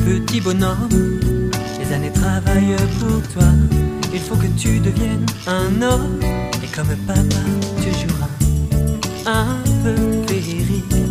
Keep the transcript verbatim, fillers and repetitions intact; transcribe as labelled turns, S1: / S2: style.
S1: petit bonhomme, les années travaillent pour toi. Il faut que tu deviennes un homme, et comme papa tu joueras un peu féerique.